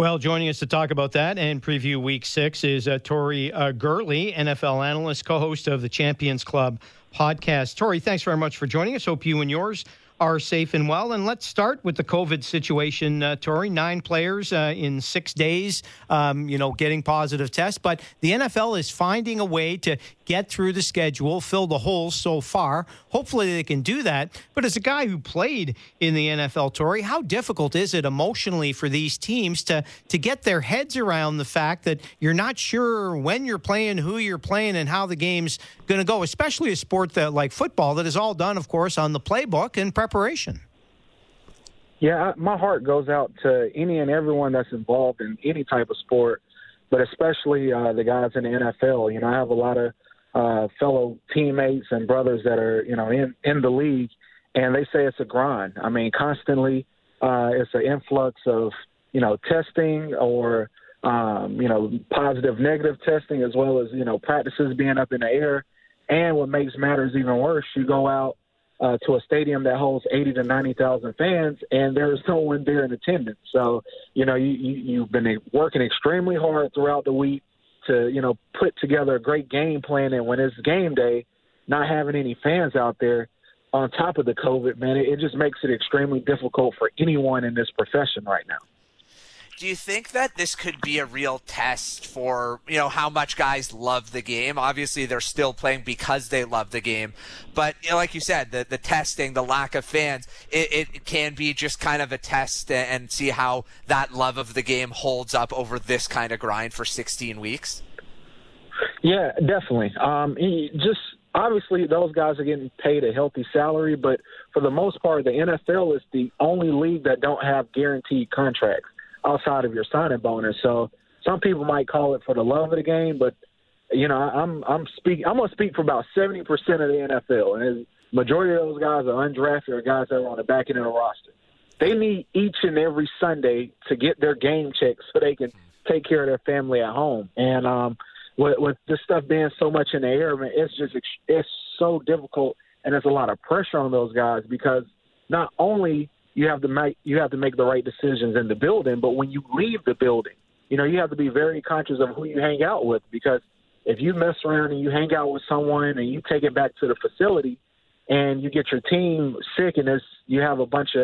Well, joining us to talk about that and preview Week 6 is Tori Gurley, NFL analyst, co-host of the Champions Club podcast. Tori, thanks very much for joining us. Hope you and yours are safe and well. And let's start with the COVID situation, Tori. 9 players in 6 days, getting positive tests. But the NFL is finding a way to get through the schedule, fill the holes so far. Hopefully they can do that. But as a guy who played in the NFL, Tori, how difficult is it emotionally for these teams to get their heads around the fact that you're not sure when you're playing, who you're playing, and how the game's going to go, especially a sport that like football that is all done, of course, on the playbook and preparation? Yeah, my heart goes out to any and everyone that's involved in any type of sport, but especially the guys in the NFL. I have a lot of fellow teammates and brothers that are, in the league, and they say it's a grind. I mean, constantly it's an influx of, testing or, positive, negative testing, as well as, practices being up in the air. And what makes matters even worse, you go out to a stadium that holds 80 to 90,000 fans, and there's no one there in attendance. So, you've been working extremely hard throughout the week to, put together a great game plan. And when it's game day, not having any fans out there on top of the COVID, man, it just makes it extremely difficult for anyone in this profession right now. Do you think that this could be a real test for, how much guys love the game? Obviously, they're still playing because they love the game. But, like you said, the testing, the lack of fans, it can be just kind of a test and see how that love of the game holds up over this kind of grind for 16 weeks. Yeah, definitely. Obviously, those guys are getting paid a healthy salary, but for the most part, the NFL is the only league that don't have guaranteed contracts outside of your signing bonus. So some people might call it for the love of the game, but I'm going to speak for about 70% of the NFL, and the majority of those guys are undrafted or guys that are on the back end of the roster. They need each and every Sunday to get their game checks so they can take care of their family at home. And with this stuff being so much in the air, man, it's so difficult, and there's a lot of pressure on those guys because not only you have to make the right decisions in the building, but when you leave the building, you have to be very conscious of who you hang out with, because if you mess around and you hang out with someone and you take it back to the facility and you get your team sick and you have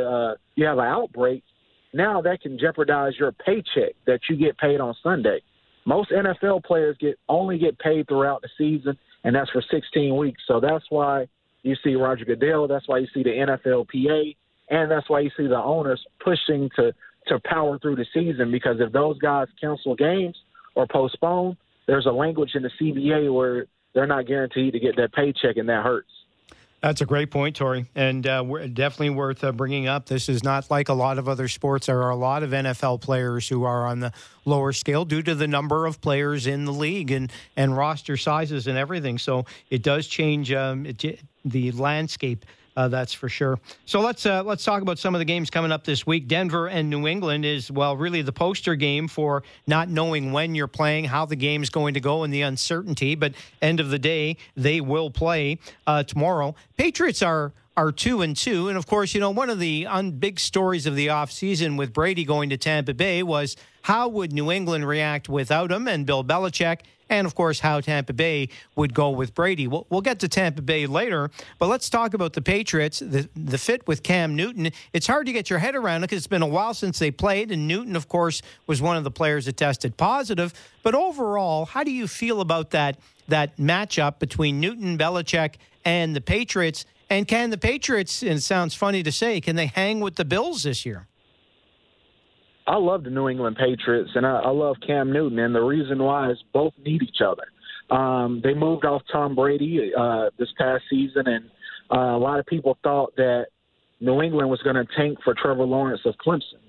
you have an outbreak, now that can jeopardize your paycheck that you get paid on Sunday. Most NFL players only get paid throughout the season, and that's for 16 weeks. So that's why you see Roger Goodell. That's why you see the NFLPA. And that's why you see the owners pushing to power through the season, because if those guys cancel games or postpone, there's a language in the CBA where they're not guaranteed to get that paycheck, and that hurts. That's a great point, Tori, and definitely worth bringing up. This is not like a lot of other sports. There are a lot of NFL players who are on the lower scale due to the number of players in the league and roster sizes and everything. So it does change the landscape. That's for sure. So let's talk about some of the games coming up this week. Denver and New England is, really the poster game for not knowing when you're playing, how the game's going to go, and the uncertainty. But end of the day, they will play tomorrow. Patriots are 2-2. And, of course, one of the big stories of the offseason with Brady going to Tampa Bay was how would New England react without him and Bill Belichick, and, of course, how Tampa Bay would go with Brady. We'll get to Tampa Bay later, but let's talk about the Patriots, the fit with Cam Newton. It's hard to get your head around it because it's been a while since they played, and Newton, of course, was one of the players that tested positive. But overall, how do you feel about that matchup between Newton, Belichick, and the Patriots? And can the Patriots, and it sounds funny to say, can they hang with the Bills this year? I love the New England Patriots, and I love Cam Newton, and the reason why is both need each other. They moved off Tom Brady this past season, and a lot of people thought that New England was going to tank for Trevor Lawrence of Clemson.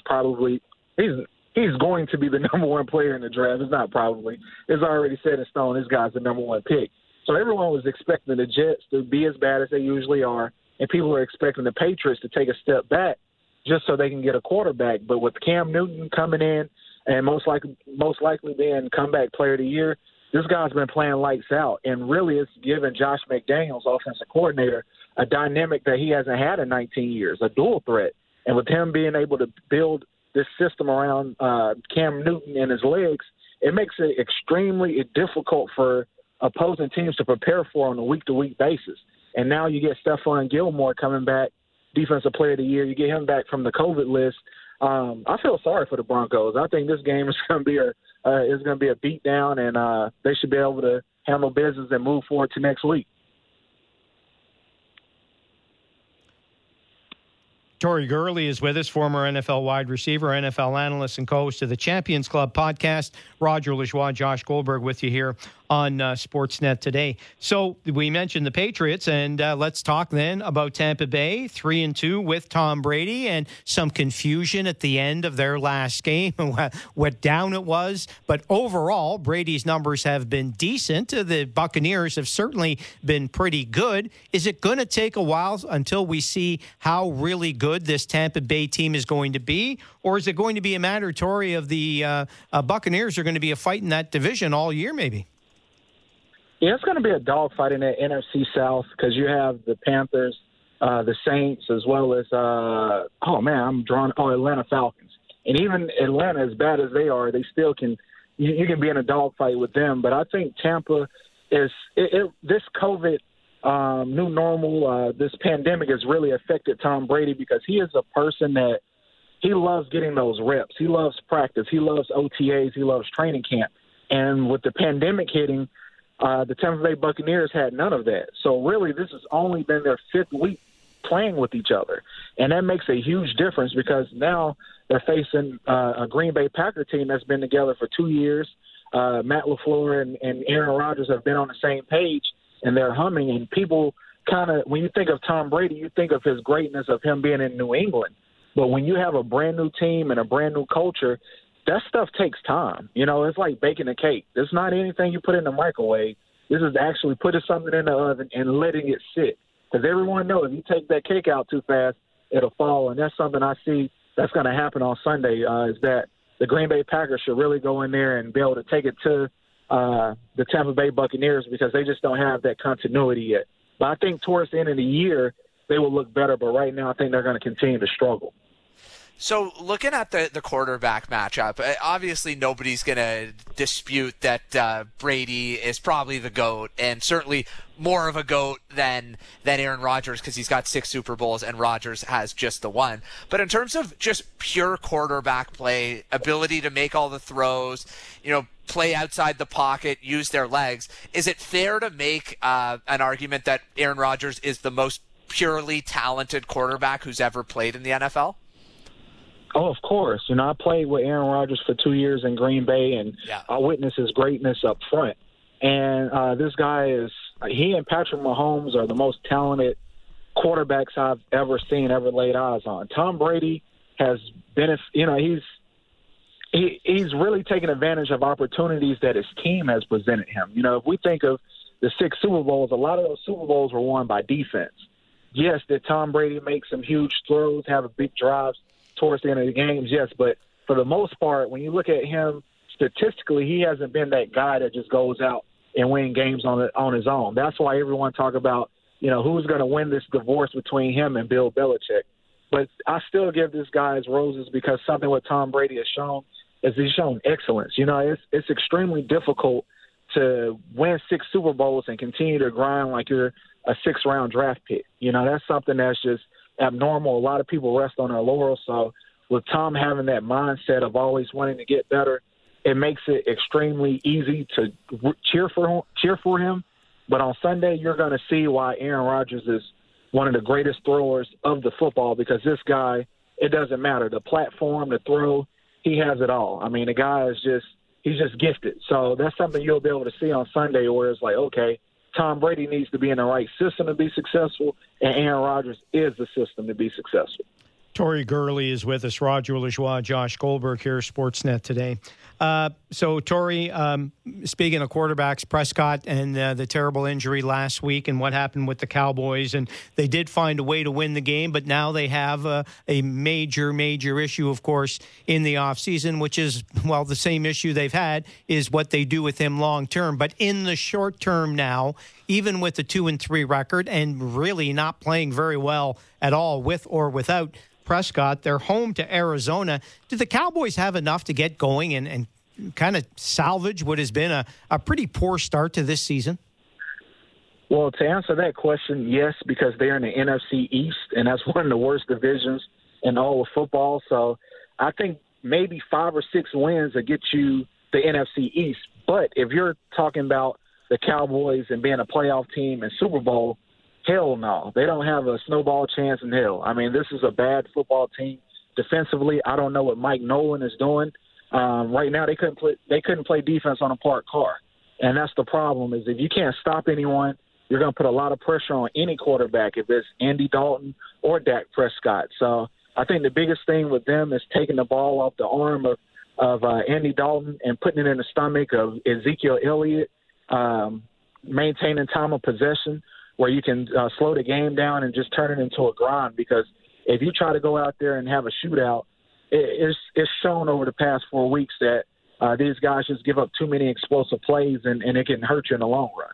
He's going to be the number one player in the draft. It's not probably. It's already set in stone. This guy's the number one pick. So everyone was expecting the Jets to be as bad as they usually are, and people are expecting the Patriots to take a step back just so they can get a quarterback. But with Cam Newton coming in and most likely being comeback player of the year, this guy's been playing lights out. And really it's given Josh McDaniels, offensive coordinator, a dynamic that he hasn't had in 19 years, a dual threat. And with him being able to build this system around Cam Newton and his legs, it makes it extremely difficult for opposing teams to prepare for on a week-to-week basis. And now you get Stephon Gilmore coming back, Defensive Player of the Year. You get him back from the COVID list. I feel sorry for the Broncos. I think this game is going to be a beatdown, and they should be able to handle business and move forward to next week. Tori Gurley is with us, former NFL wide receiver, NFL analyst, and co-host of the Champions Club podcast. Roger Lajoie, Josh Goldberg with you here on Sportsnet today. So we mentioned the Patriots, and let's talk then about Tampa Bay, 3-2 with Tom Brady, and some confusion at the end of their last game and what down it was. But overall, Brady's numbers have been decent. The Buccaneers have certainly been pretty good. Is it going to take a while until we see how really good this Tampa Bay team is going to be? Or is it going to be a matter, Tori, of the Buccaneers are going to be a fight in that division all year maybe? Yeah, it's going to be a dogfight in the NFC South because you have the Panthers, the Saints, as well as, Atlanta Falcons. And even Atlanta, as bad as they are, they still can – you can be in a dogfight with them. But I think Tampa is this COVID new normal, this pandemic has really affected Tom Brady because he is a person that he loves getting those reps. He loves practice. He loves OTAs. He loves training camp. And with the pandemic hitting – the Tampa Bay Buccaneers had none of that. So really, this has only been their fifth week playing with each other. And that makes a huge difference because now they're facing a Green Bay Packer team that's been together for 2 years. Matt LaFleur and Aaron Rodgers have been on the same page, and they're humming. And people kind of, when you think of Tom Brady, you think of his greatness of him being in New England. But when you have a brand-new team and a brand-new culture, that stuff takes time. You know, it's like baking a cake. It's not anything you put in the microwave. This is actually putting something in the oven and letting it sit. Because everyone knows if you take that cake out too fast, it'll fall. And that's something I see that's going to happen on Sunday is that the Green Bay Packers should really go in there and be able to take it to the Tampa Bay Buccaneers because they just don't have that continuity yet. But I think towards the end of the year, they will look better. But right now, I think they're going to continue to struggle. So looking at the quarterback matchup, obviously nobody's going to dispute that Brady is probably the GOAT and certainly more of a GOAT than Aaron Rodgers because he's got 6 Super Bowls and Rodgers has just the 1. But in terms of just pure quarterback play, ability to make all the throws, play outside the pocket, use their legs, is it fair to make an argument that Aaron Rodgers is the most purely talented quarterback who's ever played in the NFL? Oh, of course. I played with Aaron Rodgers for 2 years in Green Bay, and I witnessed his greatness up front. And this guy he and Patrick Mahomes are the most talented quarterbacks I've ever seen, ever laid eyes on. Tom Brady has been, he's really taken advantage of opportunities that his team has presented him. If we think of the 6 Super Bowls, a lot of those Super Bowls were won by defense. Yes, did Tom Brady make some huge throws, have a big drives towards the end of the games? Yes, but for the most part, when you look at him statistically, he hasn't been that guy that just goes out and win games on his own. That's why everyone talk about, who's going to win this divorce between him and Bill Belichick. But I still give this guy his roses because something what Tom Brady has shown is he's shown excellence. It's extremely difficult to win 6 Super Bowls and continue to grind like you're a 6th-round draft pick. That's something that's just abnormal. A lot of people rest on their laurels. So with Tom having that mindset of always wanting to get better, it makes it extremely easy to cheer for him. But on Sunday, you're going to see why Aaron Rodgers is one of the greatest throwers of the football because this guy, it doesn't matter. The platform, the throw, he has it all. I mean, the guy is he's just gifted. So that's something you'll be able to see on Sunday where it's like, okay, Tom Brady needs to be in the right system to be successful, and Aaron Rodgers is the system to be successful. Tori Gurley is with us. Roger Lajoie, Josh Goldberg here, Sportsnet today. So, Tori, speaking of quarterbacks, Prescott and the terrible injury last week and what happened with the Cowboys, and they did find a way to win the game, but now they have a major, major issue, of course, in the offseason, which is, well, the same issue they've had is what they do with him long term. But in the short term now, even with the 2-3 record and really not playing very well at all, with or without Prescott. They're home to Arizona. Do the Cowboys have enough to get going and kind of salvage what has been a pretty poor start to this season? Well, to answer that question, yes, because they're in the NFC East, and that's one of the worst divisions in all of football. So I think maybe 5 or 6 wins will get you the NFC East. But if you're talking about the Cowboys and being a playoff team and Super Bowl, hell no. They don't have a snowball chance in hell. I mean, this is a bad football team. Defensively, I don't know what Mike Nolan is doing. Right now, they couldn't play defense on a parked car. And that's the problem, is if you can't stop anyone, you're going to put a lot of pressure on any quarterback, if it's Andy Dalton or Dak Prescott. So I think the biggest thing with them is taking the ball off the arm of Andy Dalton and putting it in the stomach of Ezekiel Elliott, maintaining time of possession where you can slow the game down and just turn it into a grind. Because if you try to go out there and have a shootout, it's shown over the past 4 weeks that these guys just give up too many explosive plays, and it can hurt you in the long run.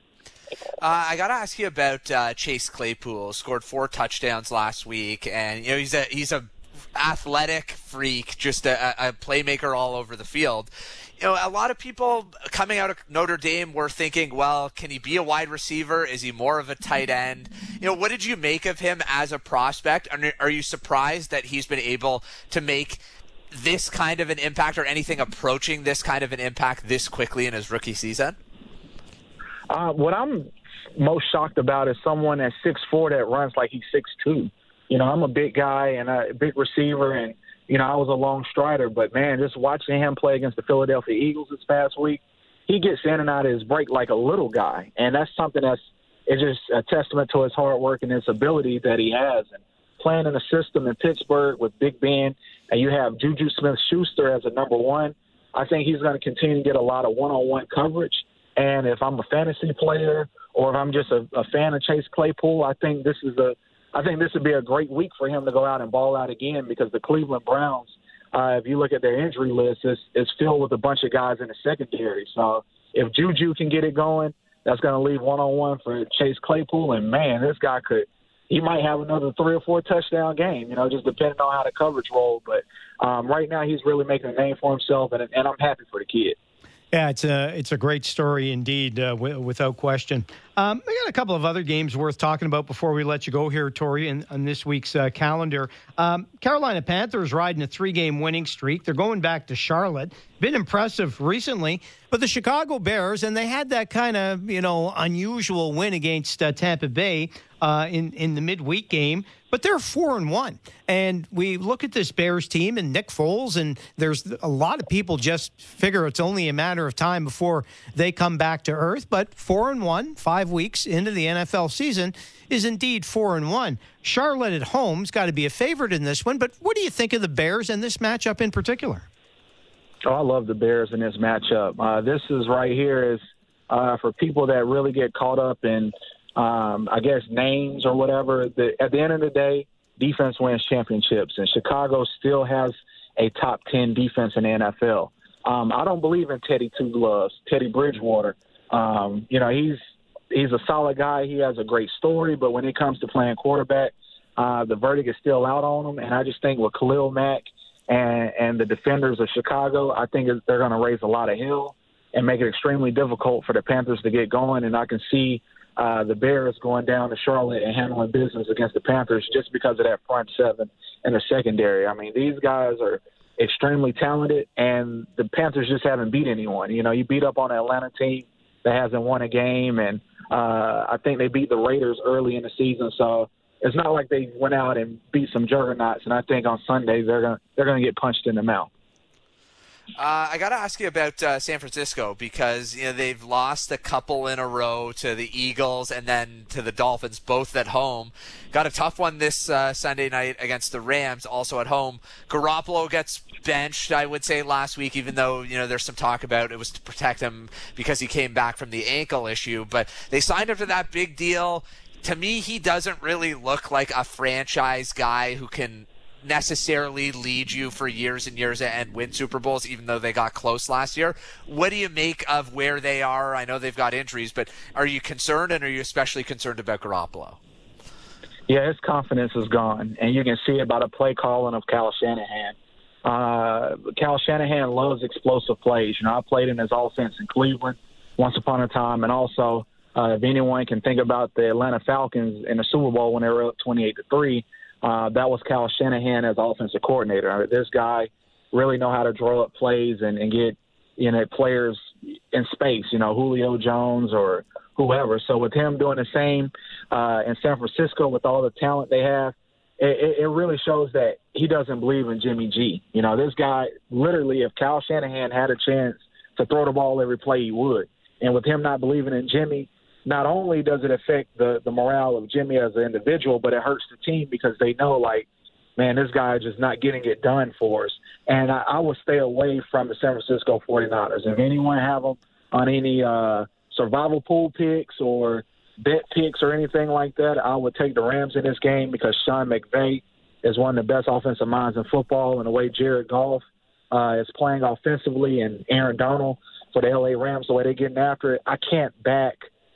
I got to ask you about Chase Claypool. Scored 4 touchdowns last week, and he's a athletic freak, just a playmaker all over the field. A lot of people coming out of Notre Dame were thinking, well, can he be a wide receiver? Is he more of a tight end? What did you make of him as a prospect? Are you surprised that he's been able to make this kind of an impact, or anything approaching this kind of an impact, this quickly in his rookie season? What I'm most shocked about is someone at 6'4" that runs like he's 6'2". I'm a big guy and a big receiver, and, I was a long strider. But, man, just watching him play against the Philadelphia Eagles this past week, he gets in and out of his break like a little guy. And that's something it's just a testament to his hard work and his ability that he has. And playing in a system in Pittsburgh with Big Ben, and you have Juju Smith-Schuster as a number one, I think he's going to continue to get a lot of one-on-one coverage. And if I'm a fantasy player or if I'm just a fan of Chase Claypool, I think this would be a great week for him to go out and ball out again, because the Cleveland Browns, if you look at their injury list, it's filled with a bunch of guys in the secondary. So if Juju can get it going, that's going to leave one-on-one for Chase Claypool. And, man, this guy he might have another 3 or 4 touchdown game, just depending on how the coverage rolls. But right now he's really making a name for himself, and I'm happy for the kid. Yeah, it's a great story indeed, without question. I got a couple of other games worth talking about before we let you go here, Tori, on this week's calendar. Carolina Panthers riding a 3-game winning streak. They're going back to Charlotte. Been impressive recently. But the Chicago Bears, and they had that kind of, unusual win against Tampa Bay in the midweek game, but they're 4-1. And we look at this Bears team and Nick Foles, and there's a lot of people just figure it's only a matter of time before they come back to earth. But 4-1, 5 weeks into the NFL season, is indeed 4-1. Charlotte at home's got to be a favorite in this one. But what do you think of the Bears and this matchup in particular? Oh, I love the Bears in this matchup. This is right here is for people that really get caught up in, I guess, names or whatever. At the end of the day, defense wins championships, and Chicago still has a top 10 defense in the NFL. I don't believe in Teddy Two Gloves, Teddy Bridgewater. He's a solid guy. He has a great story, but when it comes to playing quarterback, the verdict is still out on him. And I just think with Khalil Mack and the defenders of Chicago, I think they're going to raise a lot of hell and make it extremely difficult for the Panthers to get going. And I can see the Bears going down to Charlotte and handling business against the Panthers just because of that front seven and the secondary. I mean, these guys are extremely talented, and the Panthers just haven't beat anyone. You beat up on an Atlanta team that hasn't won a game, and I think they beat the Raiders early in the season. So it's not like they went out and beat some juggernauts, and I think on Sunday they're going to get punched in the mouth. I got to ask you about San Francisco, because they've lost a couple in a row to the Eagles and then to the Dolphins, both at home. Got a tough one this Sunday night against the Rams, also at home. Garoppolo gets benched, I would say, last week, even though there's some talk about it was to protect him because he came back from the ankle issue. But they signed him to that big deal. To me, he doesn't really look like a franchise guy who can necessarily lead you for years and years and win Super Bowls, even though they got close last year. What do you make of where they are? I know they've got injuries, but are you concerned, and are you especially concerned about Garoppolo? Yeah, his confidence is gone, and you can see it by the play calling of Kyle Shanahan. Kyle Shanahan loves explosive plays. You know, I played in his offense in Cleveland once upon a time, and also if anyone can think about the Atlanta Falcons in the Super Bowl when they were up 28-3, that was Kyle Shanahan as offensive coordinator. This guy really know how to draw up plays and get players in space. You know, Julio Jones or whoever. So with him doing the same in San Francisco with all the talent they have, it really shows that he doesn't believe in Jimmy G. You know, this guy, literally, if Kyle Shanahan had a chance to throw the ball every play, he would. And with him not believing in Jimmy, not only does it affect the morale of Jimmy as an individual, but it hurts the team because they know, like, man, this guy is just not getting it done for us. And I would stay away from the San Francisco 49ers. If anyone have them on any survival pool picks or bet picks or anything like that, I would take the Rams in this game because Sean McVay is one of the best offensive minds in football, and the way Jared Goff is playing offensively and Aaron Donald for the LA Rams, the way they're getting after it, I can't back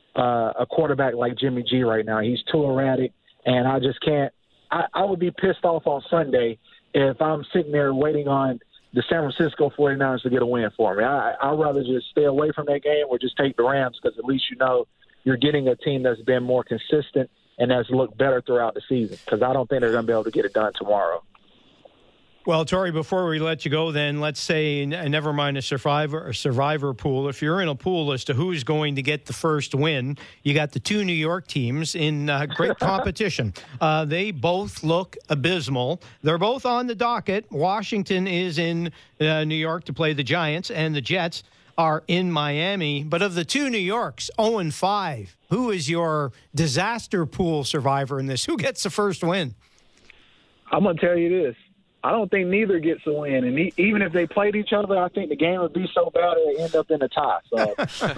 a quarterback like Jimmy G right now. He's too erratic, and I just can't. I would be pissed off on Sunday if I'm sitting there waiting on the San Francisco 49ers to get a win for me. I'd rather just stay away from that game or just take the Rams because at least you know you're getting a team that's been more consistent and has looked better throughout the season because I don't think they're going to be able to get it done tomorrow. Well, Torrey, before we let you go, then let's say, never mind a survivor pool. If you're in a pool as to who's going to get the first win, you got the two New York teams in great competition. They both look abysmal. They're both on the docket. Washington is in New York to play the Giants, and the Jets are in Miami. But of the two New Yorks, 0-5, who is your disaster pool survivor in this? Who gets the first win? I'm going to tell you this. I don't think neither gets a win. And even if they played each other, I think the game would be so bad it would end up in a tie. So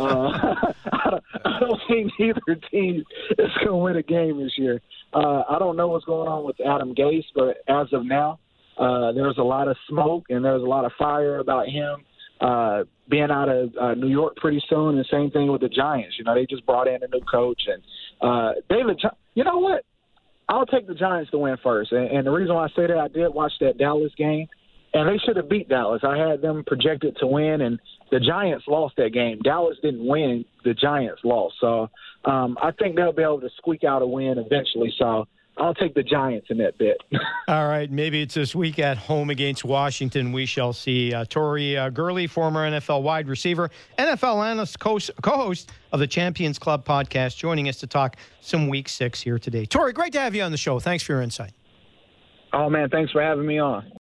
I don't think neither team is going to win a game this year. I don't know what's going on with Adam Gase, but as of now, there's a lot of smoke and there's a lot of fire about him being out of New York pretty soon. And same thing with the Giants. You know, they just brought in a new coach. And David, you know what? I'll take the Giants to win first. And the reason why I say that, I did watch that Dallas game, and they should have beat Dallas. I had them projected to win, and the Giants lost that game. Dallas didn't win. The Giants lost. So I think they'll be able to squeak out a win eventually. So I'll take the Giants in that bet. All right. Maybe it's this week at home against Washington. We shall see. Torrey Gurley, former NFL wide receiver, NFL analyst, co-host of the Champions Club podcast, joining us to talk some Week 6 here today. Torrey, great to have you on the show. Thanks for your insight. Oh, man, thanks for having me on.